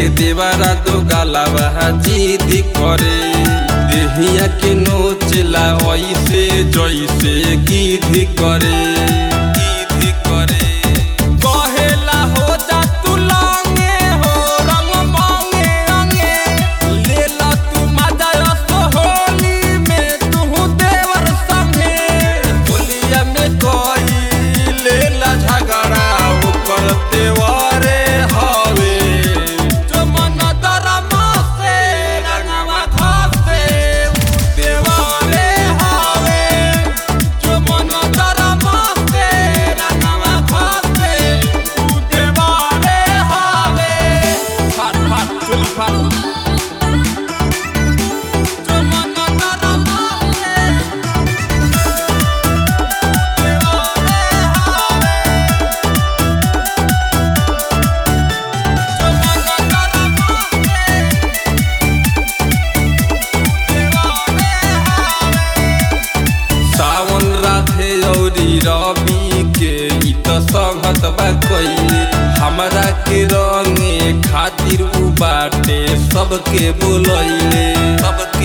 के देवारा दो गालावा जिद करे देहिया के नोचला ऐसे जैसे गिद्ध करे कहेला हो जा तू लांगे हो रंग मांगे अंगे लेला तू मजा होली में तू देवर संगे होलिया में कोई लेला झगड़ा ओकर देवरे हवे जो मन दरमा से रंगवा घसे देवरे हवे जो मन दरमा से रंगवा घसे देवरे हवे फाट फाट चुल फाट जो मन दरमा से सावन राधे औरी रवि के ई तो संगत बा कइले हमरा के रंगे खातिर उ बाटे सबके बोलैले